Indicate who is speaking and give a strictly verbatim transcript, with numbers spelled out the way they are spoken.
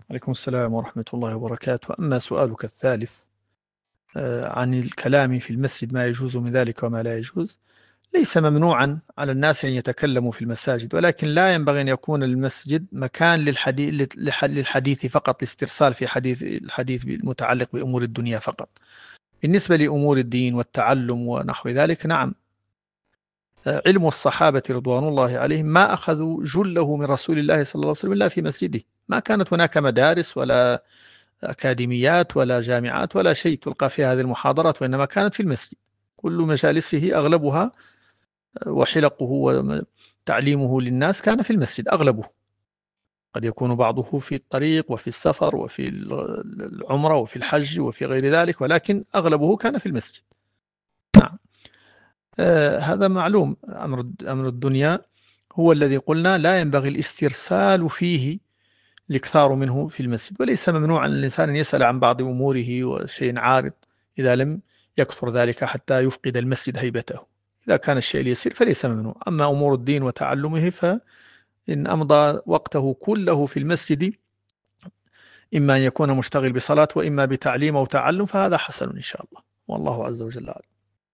Speaker 1: عليكم السلام ورحمة الله وبركاته. أما سؤالك الثالث آه، عن الكلام في المسجد، ما يجوز من ذلك وما لا يجوز. ليس ممنوعا على الناس أن يتكلموا في المساجد، ولكن لا ينبغي أن يكون المسجد مكان للحديث للحديث فقط، الاسترسال في حديث الحديث المتعلق بأمور الدنيا فقط. بالنسبة لأمور الدين والتعلم ونحو ذلك، نعم. آه، علم الصحابة رضوان الله عليهم ما أخذوا جله من رسول الله صلى الله عليه وسلم إلا في مسجده. ما كانت هناك مدارس ولا أكاديميات ولا جامعات ولا شيء تلقى فيها هذه المحاضرات، وإنما كانت في المسجد. كل مجالسه أغلبها وحلقه وتعليمه للناس كان في المسجد أغلبه. قد يكون بعضه في الطريق وفي السفر وفي العمرة وفي الحج وفي غير ذلك، ولكن أغلبه كان في المسجد. نعم. آه هذا معلوم. أمر أمر الدنيا هو الذي قلنا لا ينبغي الاسترسال فيه، الإكثار منه في المسجد. وليس ممنوعا للإنسان أن يسأل عن بعض أموره وشيء عارض، إذا لم يكثر ذلك حتى يفقد المسجد هيبته. إذا كان الشيء اليسير فليس ممنوع. أما أمور الدين وتعلمه، فإن أمضى وقته كله في المسجد، إما أن يكون مشتغل بصلاة وإما بتعليم أو تعلم، فهذا حسن إن شاء الله، والله عز وجل أعلم.